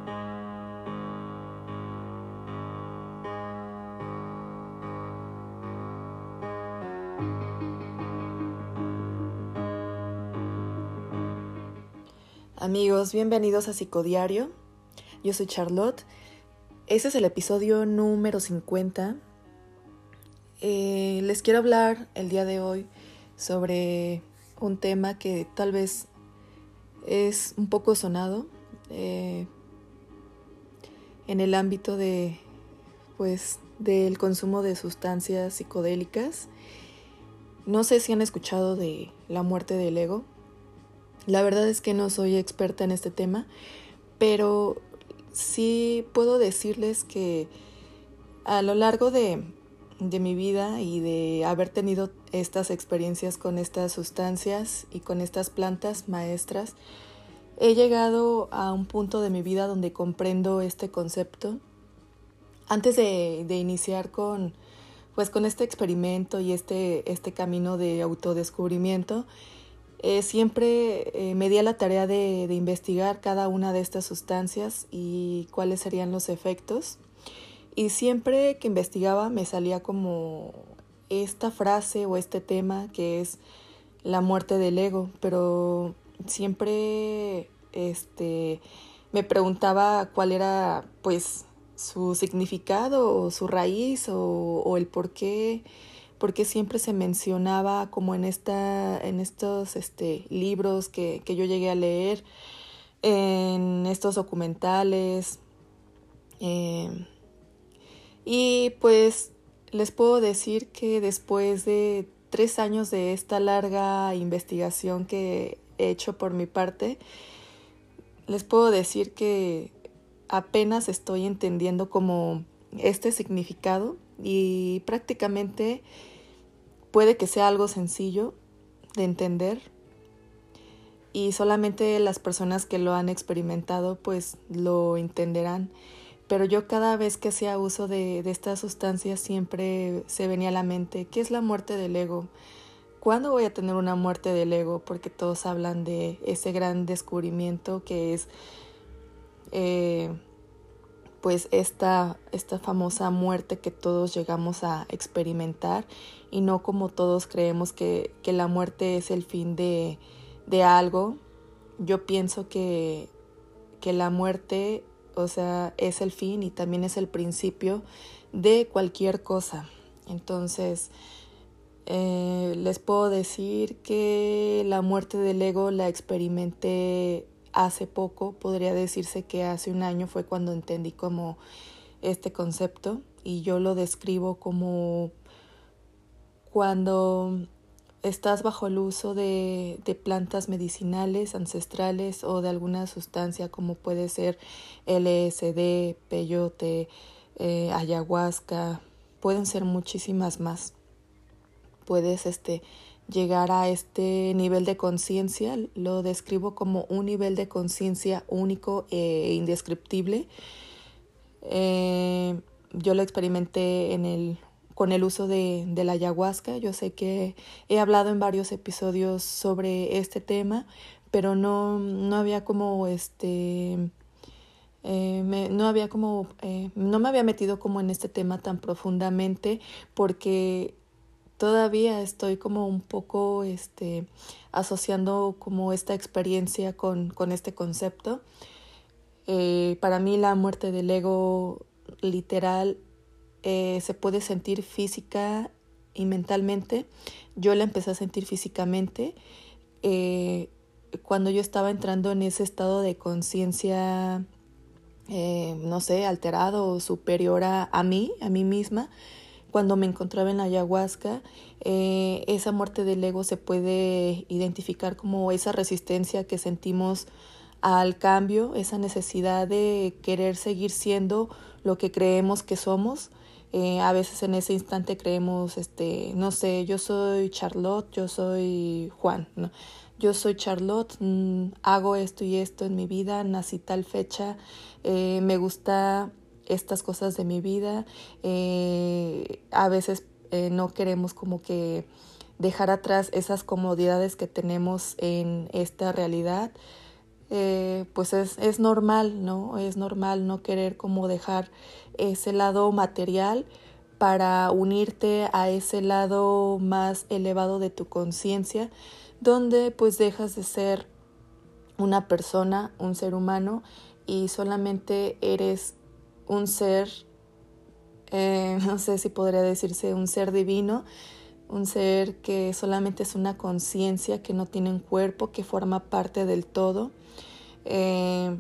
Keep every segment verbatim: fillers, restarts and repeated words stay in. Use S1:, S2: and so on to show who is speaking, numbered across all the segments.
S1: Amigos, bienvenidos a Psicodiario. Yo soy Charlotte. Este es el episodio número cincuenta. Eh, les quiero hablar el día de hoy sobre un tema que tal vez es un poco sonado eh, en el ámbito de, pues, del consumo de sustancias psicodélicas. No sé si han escuchado de la muerte del ego. La verdad es que no soy experta en este tema, pero sí puedo decirles que a lo largo de, de mi vida y de haber tenido estas experiencias con estas sustancias y con estas plantas maestras, he llegado a un punto de mi vida donde comprendo este concepto. Antes de, de iniciar con, pues, con este experimento y este, este camino de autodescubrimiento, Eh, siempre eh, me di a la tarea de, de investigar cada una de estas sustancias y cuáles serían los efectos. Y siempre que investigaba me salía como esta frase o este tema que es la muerte del ego, pero siempre este, me preguntaba cuál era pues su significado o su raíz o, o el por qué. Porque siempre se mencionaba como en esta en estos este, libros que, que yo llegué a leer, en estos documentales. Eh, y pues les puedo decir que después de tres años de esta larga investigación que he hecho por mi parte, les puedo decir que apenas estoy entendiendo como este significado y prácticamente puede que sea algo sencillo de entender y solamente las personas que lo han experimentado pues lo entenderán. Pero yo cada vez que hacía uso de, de estas sustancias siempre se venía a la mente, ¿qué es la muerte del ego? ¿Cuándo voy a tener una muerte del ego? Porque todos hablan de ese gran descubrimiento que es eh, pues esta, esta famosa muerte que todos llegamos a experimentar y no como todos creemos que, que la muerte es el fin de, de algo. Yo pienso que, que la muerte, o sea, es el fin y también es el principio de cualquier cosa. Entonces, eh, les puedo decir que la muerte del ego la experimenté hace poco. Podría decirse que hace un año fue cuando entendí como este concepto y yo lo describo como cuando estás bajo el uso de, de plantas medicinales, ancestrales o de alguna sustancia como puede ser L S D, peyote, eh, ayahuasca, pueden ser muchísimas más. Puedes este, llegar a este nivel de conciencia, lo describo como un nivel de conciencia único e indescriptible. Eh, yo lo experimenté en el, con el uso de, de la ayahuasca. Yo sé que he hablado en varios episodios sobre este tema, pero no, no había como este... Eh, me, no había como... Eh, no me había metido como en este tema tan profundamente porque todavía estoy como un poco este, asociando como esta experiencia con, con este concepto. Eh, para mí la muerte del ego literal eh, se puede sentir física y mentalmente. Yo la empecé a sentir físicamente eh, cuando yo estaba entrando en ese estado de conciencia, eh, no sé, alterado o superior a, a mí, a mí misma. Cuando me encontraba en la ayahuasca, eh, esa muerte del ego se puede identificar como esa resistencia que sentimos al cambio, esa necesidad de querer seguir siendo lo que creemos que somos. Eh, a veces en ese instante creemos, este, no sé, yo soy Charlotte, yo soy Juan, ¿no? Yo soy Charlotte, mmm, hago esto y esto en mi vida, nací tal fecha, eh, me gusta estas cosas de mi vida. Eh, a veces eh, no queremos como que dejar atrás esas comodidades que tenemos en esta realidad. eh, pues es, es normal, ¿no? Es normal no querer como dejar ese lado material para unirte a ese lado más elevado de tu conciencia, donde pues dejas de ser una persona, un ser humano, y solamente eres un ser, eh, no sé si podría decirse un ser divino, un ser que solamente es una conciencia, que no tiene un cuerpo, que forma parte del todo. Eh,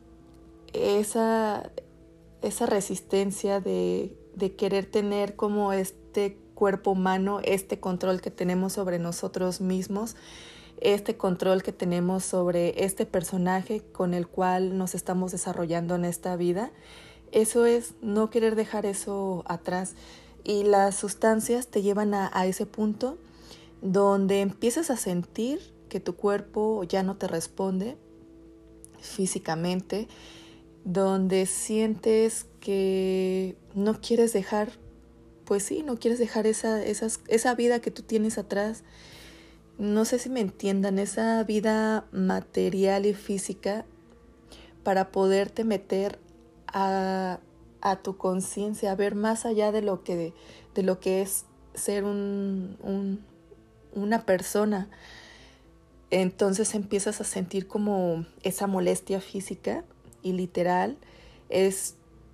S1: esa, esa resistencia de, de querer tener como este cuerpo humano, este control que tenemos sobre nosotros mismos, este control que tenemos sobre este personaje con el cual nos estamos desarrollando en esta vida, eso es no querer dejar eso atrás. Y las sustancias te llevan a, a ese punto donde empiezas a sentir que tu cuerpo ya no te responde físicamente, donde sientes que no quieres dejar, pues sí, no quieres dejar esa, esas, esa vida que tú tienes atrás. No sé si me entiendan, esa vida material y física, para poderte meter a, a tu conciencia, a ver más allá de lo que, de, de lo que es ser un, un, una persona. Entonces empiezas a sentir como esa molestia física y literal es,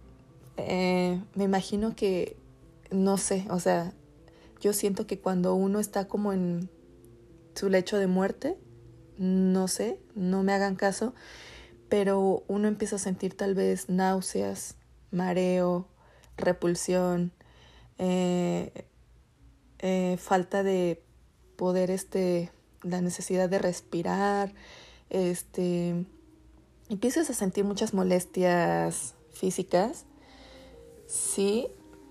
S1: eh, me imagino que, no sé, o sea, yo siento que cuando uno está como en su lecho de muerte, no sé, no me hagan caso, pero uno empieza a sentir tal vez náuseas, mareo, repulsión, eh, eh, falta de poder, este, la necesidad de respirar, este, empiezas a sentir muchas molestias físicas, sí,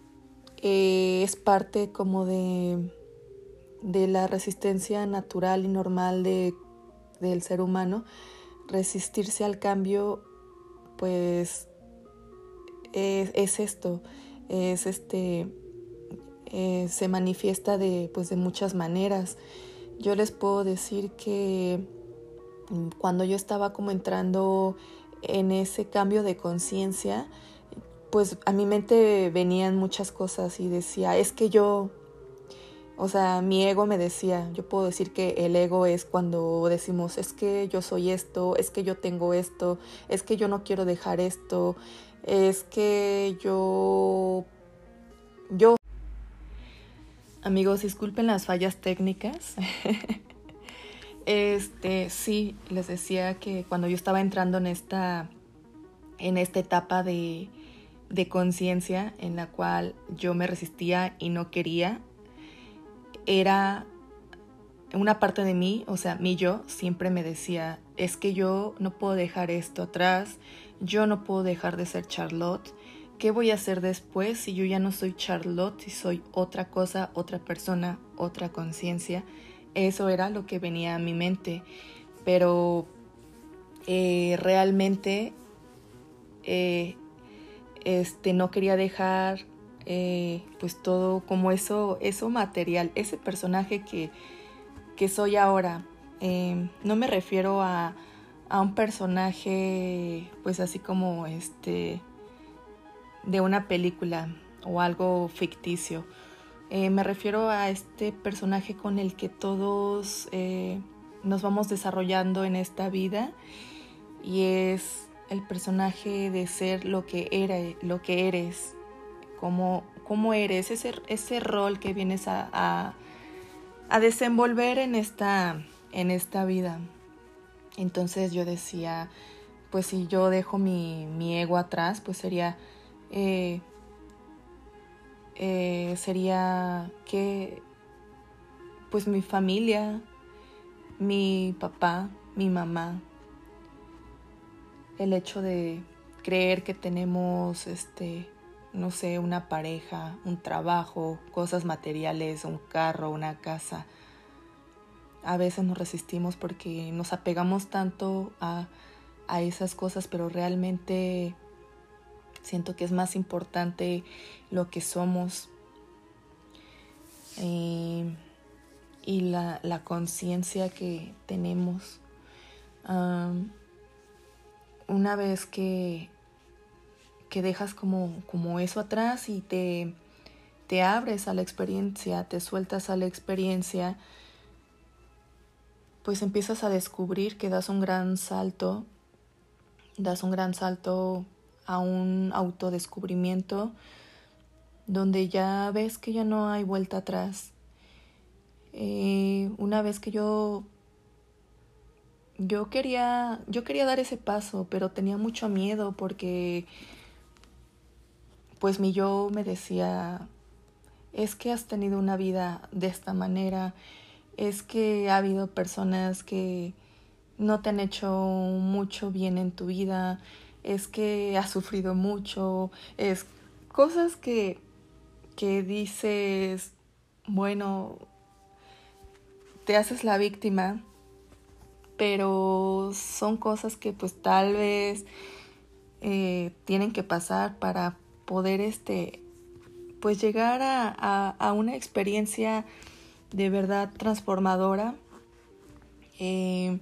S1: eh, es parte como de, de la resistencia natural y normal de, del ser humano. Resistirse al cambio, pues es, es esto, es este, eh, se manifiesta de, pues de muchas maneras. Yo les puedo decir que cuando yo estaba como entrando en ese cambio de conciencia, pues a mi mente venían muchas cosas y decía, es que yo, o sea, mi ego me decía, yo puedo decir que el ego es cuando decimos, es que yo soy esto, es que yo tengo esto, es que yo no quiero dejar esto, es que yo, yo. Amigos, disculpen las fallas técnicas. Este, sí, les decía que cuando yo estaba entrando en esta, en esta etapa de, de conciencia en la cual yo me resistía y no quería, era una parte de mí, o sea, mi yo, siempre me decía, es que yo no puedo dejar esto atrás, yo no puedo dejar de ser Charlotte. ¿Qué voy a hacer después si yo ya no soy Charlotte, si soy otra cosa, otra persona, otra conciencia? Eso era lo que venía a mi mente, pero eh, realmente eh, este, no quería dejar eh, pues todo como eso, eso material, ese personaje que, que soy ahora. Eh, no me refiero a, a un personaje pues así como este de una película o algo ficticio. Eh, me refiero a este personaje con el que todos eh, nos vamos desarrollando en esta vida, y es el personaje de ser lo que era, lo que eres, cómo, cómo eres, ese, ese rol que vienes a, a, a desenvolver en esta, en esta vida. Entonces yo decía, pues si yo dejo mi, mi ego atrás, pues sería... Eh, Eh, sería que pues mi familia, mi papá, mi mamá, el hecho de creer que tenemos este, no sé, una pareja, un trabajo, cosas materiales, un carro, una casa. A veces nos resistimos porque nos apegamos tanto a, a esas cosas, pero realmente siento que es más importante lo que somos. Eh, y la, la conciencia que tenemos. Um, una vez que, que dejas como, como eso atrás y te, te abres a la experiencia, te sueltas a la experiencia, pues empiezas a descubrir que das un gran salto, das un gran salto a un autodescubrimiento donde ya ves que ya no hay vuelta atrás. Eh, una vez que yo yo quería yo quería dar ese paso, pero tenía mucho miedo porque pues mi yo me decía, es que has tenido una vida de esta manera, es que ha habido personas que no te han hecho mucho bien en tu vida, es que has sufrido mucho, es cosas que, que dices, bueno, te haces la víctima, pero son cosas que pues tal vez eh, tienen que pasar para poder este pues llegar a, a, a una experiencia de verdad transformadora. Eh,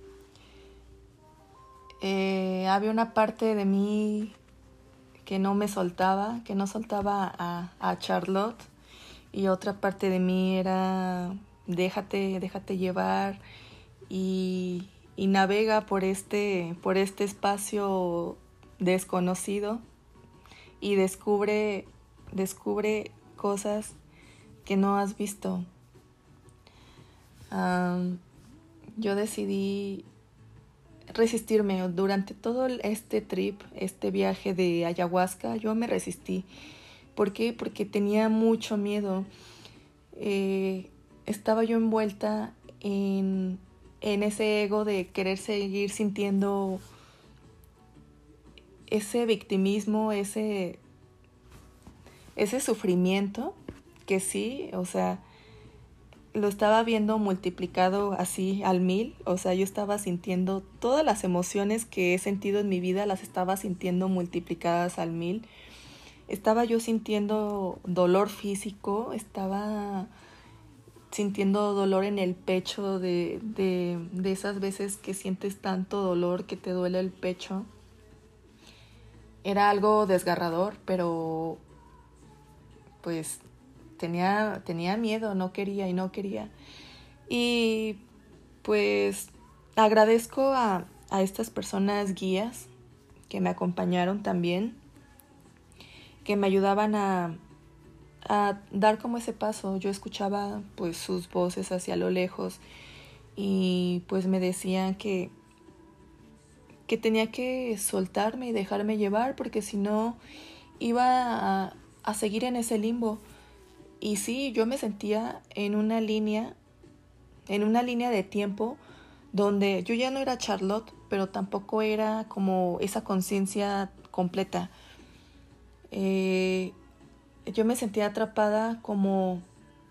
S1: eh, había una parte de mí que no me soltaba, que no soltaba a, a Charlotte, y otra parte de mí era déjate, déjate llevar y, y navega por este, por este espacio desconocido y descubre, descubre cosas que no has visto. Um, yo decidí resistirme durante todo este trip, este viaje de ayahuasca. Yo me resistí. ¿Por qué? Porque tenía mucho miedo. Eh, estaba yo envuelta en, en ese ego de querer seguir sintiendo ese victimismo, ese, ese sufrimiento, que sí, o sea, lo estaba viendo multiplicado así al mil. O sea, yo estaba sintiendo todas las emociones que he sentido en mi vida, las estaba sintiendo multiplicadas al mil. Estaba yo sintiendo dolor físico, estaba sintiendo dolor en el pecho de, de, de esas veces que sientes tanto dolor que te duele el pecho. Era algo desgarrador, pero pues tenía, tenía miedo, no quería y no quería. Y pues agradezco a, a estas personas guías que me acompañaron también, que me ayudaban a, a dar como ese paso. Yo escuchaba pues sus voces hacia lo lejos y pues me decían que, que tenía que soltarme y dejarme llevar, porque si no iba a, a seguir en ese limbo. Y sí, yo me sentía en una línea, en una línea de tiempo donde yo ya no era Charlotte, pero tampoco era como esa conciencia completa. Eh, yo me sentía atrapada como,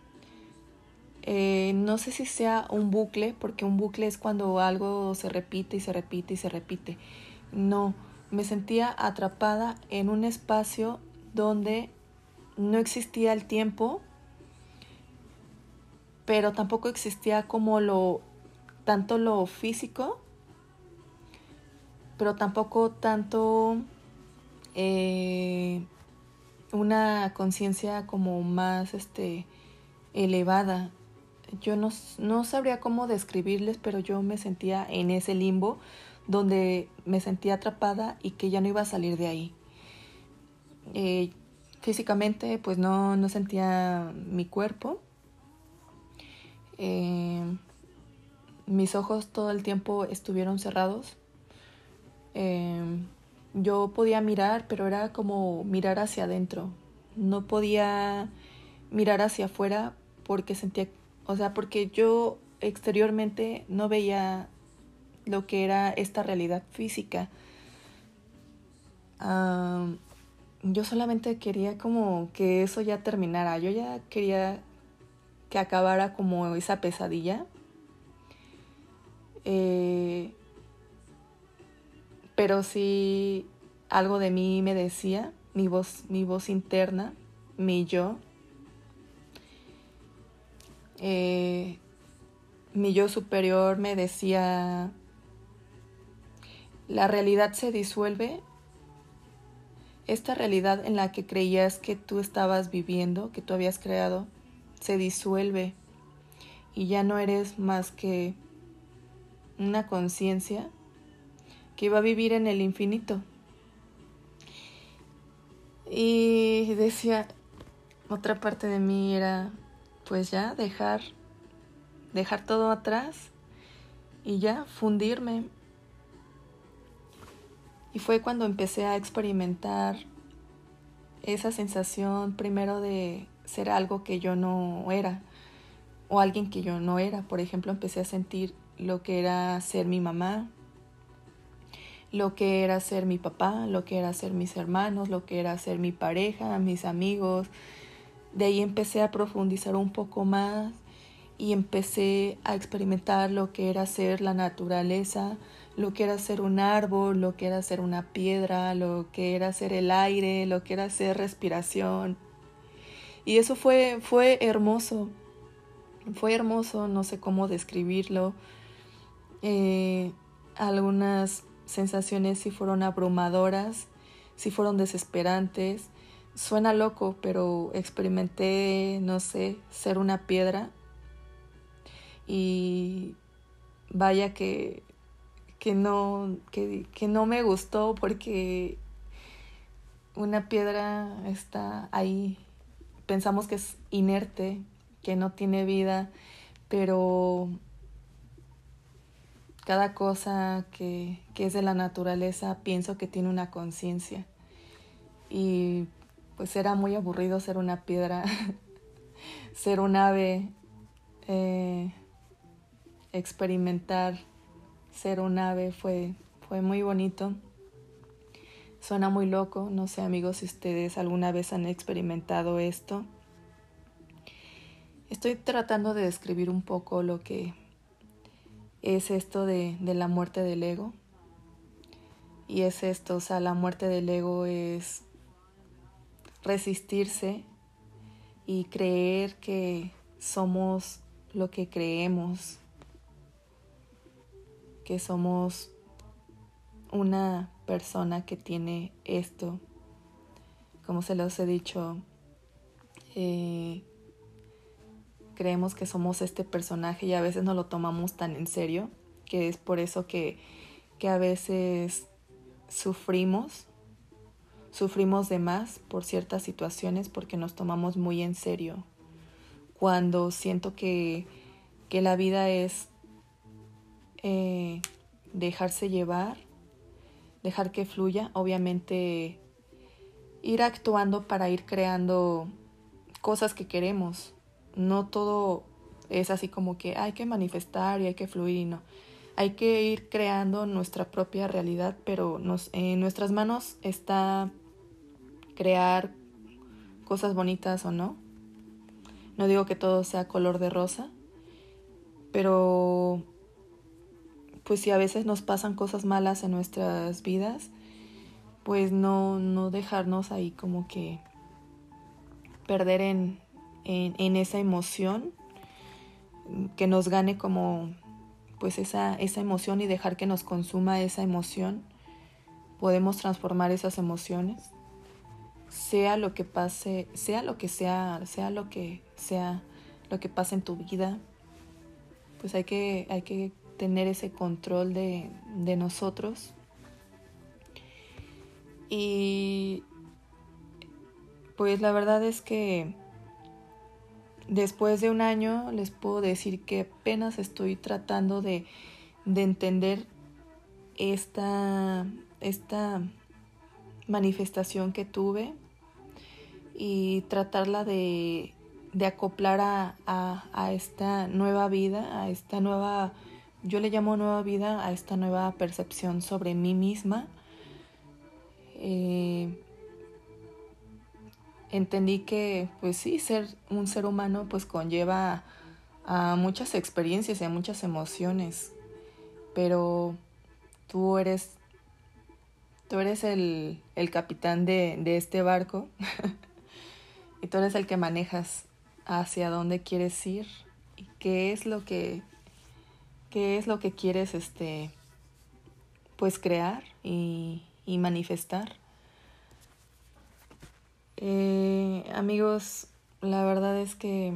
S1: eh, no sé si sea un bucle, porque un bucle es cuando algo se repite y se repite y se repite. No, me sentía atrapada en un espacio donde no existía el tiempo, pero tampoco existía como lo, tanto lo físico, pero tampoco tanto eh, una conciencia como más este, elevada. Yo no, no sabría cómo describirles, pero yo me sentía en ese limbo donde me sentía atrapada y que ya no iba a salir de ahí. Eh, físicamente pues no, no sentía mi cuerpo. Eh, mis ojos todo el tiempo estuvieron cerrados. Eh, yo podía mirar, pero era como mirar hacia adentro. No podía mirar hacia afuera porque sentía, o sea, porque yo exteriormente no veía lo que era esta realidad física. Um, yo solamente quería como que eso ya terminara. Yo ya quería que acabara como esa pesadilla. Eh, pero sí algo de mí me decía, mi voz, mi voz interna, mi yo. Eh, mi yo superior me decía, la realidad se disuelve, esta realidad en la que creías que tú estabas viviendo, que tú habías creado, se disuelve y ya no eres más que una conciencia que va a vivir en el infinito. Y decía, otra parte de mí era, pues ya, dejar, dejar todo atrás y ya, fundirme. Y fue cuando empecé a experimentar esa sensación primero de ser algo que yo no era o alguien que yo no era. Por ejemplo, empecé a sentir lo que era ser mi mamá, lo que era ser mi papá, lo que era ser mis hermanos, lo que era ser mi pareja, mis amigos. De ahí empecé a profundizar un poco más y empecé a experimentar lo que era ser la naturaleza, lo que era ser un árbol, lo que era ser una piedra, lo que era ser el aire, lo que era ser respiración. Y eso fue, fue hermoso, fue hermoso, no sé cómo describirlo. Eh, algunas sensaciones sí fueron abrumadoras, sí fueron desesperantes. Suena loco, pero experimenté, no sé, ser una piedra. Y vaya que, que, no, que, que no me gustó porque una piedra está ahí. Pensamos que es inerte, que no tiene vida, pero cada cosa que, que es de la naturaleza pienso que tiene una conciencia. Y pues era muy aburrido ser una piedra, ser un ave, eh, experimentar ser un ave fue, fue muy bonito. Suena muy loco, no sé amigos si ustedes alguna vez han experimentado esto. Estoy tratando de describir un poco lo que es esto de, de la muerte del ego. Y es esto, o sea, la muerte del ego es resistirse y creer que somos lo que creemos, que somos una persona que tiene esto. Como se los he dicho, eh, creemos que somos este personaje y a veces no lo tomamos tan en serio, que es por eso que, que a veces sufrimos, sufrimos de más por ciertas situaciones porque nos tomamos muy en serio. Cuando siento que, que la vida es eh, dejarse llevar, dejar que fluya, obviamente ir actuando para ir creando cosas que queremos. No todo es así como que hay que manifestar y hay que fluir y no. Hay que ir creando nuestra propia realidad, pero nos, en nuestras manos está crear cosas bonitas o no. No digo que todo sea color de rosa, pero pues si a veces nos pasan cosas malas en nuestras vidas, pues no, no dejarnos ahí como que perder en, en, en esa emoción, que nos gane como pues esa, esa emoción y dejar que nos consuma esa emoción. Podemos transformar esas emociones, sea lo que pase, sea lo que sea, sea lo que sea, lo que pase en tu vida, pues hay que, hay que tener ese control de, de nosotros. Y pues la verdad es que después de un año les puedo decir que apenas estoy tratando de, de entender esta, esta manifestación que tuve y tratarla de, de acoplar a, a, a esta nueva vida, a esta nueva, yo le llamo nueva vida, a esta nueva percepción sobre mí misma. Eh, entendí que pues sí, ser un ser humano pues conlleva a, a muchas experiencias y a muchas emociones, pero tú eres tú eres el, el capitán de, de este barco y tú eres el que manejas hacia dónde quieres ir y qué es lo que qué es lo que quieres este pues crear y, y manifestar. Eh, amigos, la verdad es que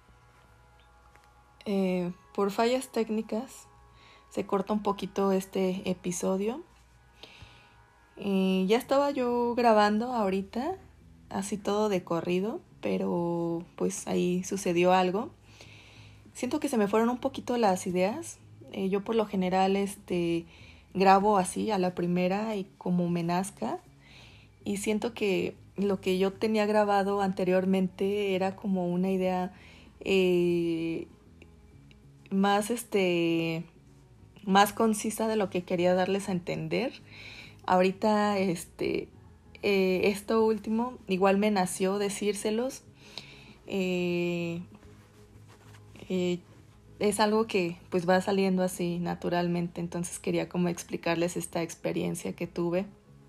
S1: eh, por fallas técnicas se corta un poquito este episodio. Eh, ya estaba yo grabando ahorita, así todo de corrido, pero pues ahí sucedió algo. Siento que se me fueron un poquito las ideas. Eh, yo por lo general este, grabo así a la primera y como me nazca. Y siento que lo que yo tenía grabado anteriormente era como una idea eh, más, este, más concisa de lo que quería darles a entender. Ahorita este, eh, esto último igual me nació decírselos. Eh, eh, es algo que pues va saliendo así naturalmente, entonces quería como explicarles esta experiencia que tuve.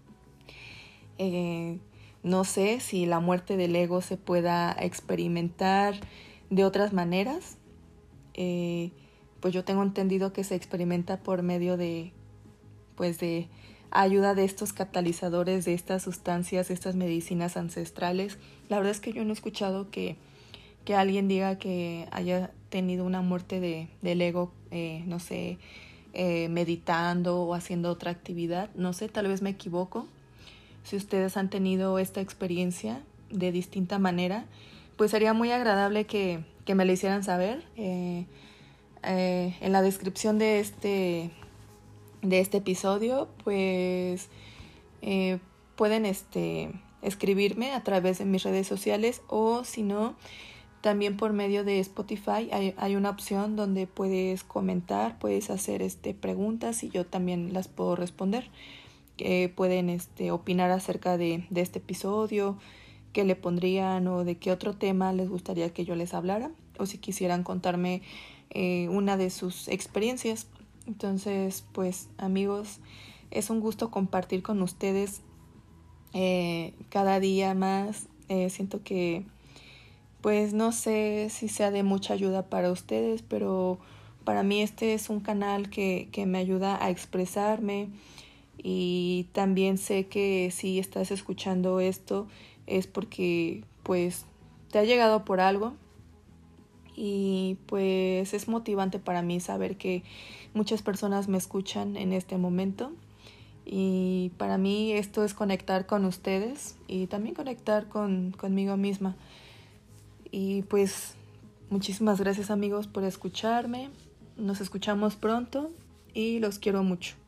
S1: Eh, no sé si la muerte del ego se pueda experimentar de otras maneras. Eh, pues yo tengo entendido que se experimenta por medio de, pues de ayuda de estos catalizadores, de estas sustancias, de estas medicinas ancestrales. La verdad es que yo no he escuchado que, que alguien diga que haya tenido una muerte de, del ego, eh, no sé, eh, meditando o haciendo otra actividad. No sé, tal vez me equivoco. Si ustedes han tenido esta experiencia de distinta manera, pues sería muy agradable que, que me lo hicieran saber. Eh, eh, en la descripción de este, de este episodio, pues eh, pueden este, escribirme a través de mis redes sociales, o si no, también por medio de Spotify hay, hay una opción donde puedes comentar, puedes hacer este, preguntas y yo también las puedo responder. Que pueden este, opinar acerca de, de este episodio, qué le pondrían o de qué otro tema les gustaría que yo les hablara, o si quisieran contarme eh, una de sus experiencias. Entonces, pues amigos, es un gusto compartir con ustedes eh, cada día más. Eh, siento que, pues no sé si sea de mucha ayuda para ustedes, pero para mí este es un canal que, que me ayuda a expresarme. Y también sé que si estás escuchando esto es porque pues te ha llegado por algo, y pues es motivante para mí saber que muchas personas me escuchan en este momento, y para mí esto es conectar con ustedes y también conectar con, conmigo misma. Y pues muchísimas gracias amigos por escucharme. Nos escuchamos pronto y los quiero mucho.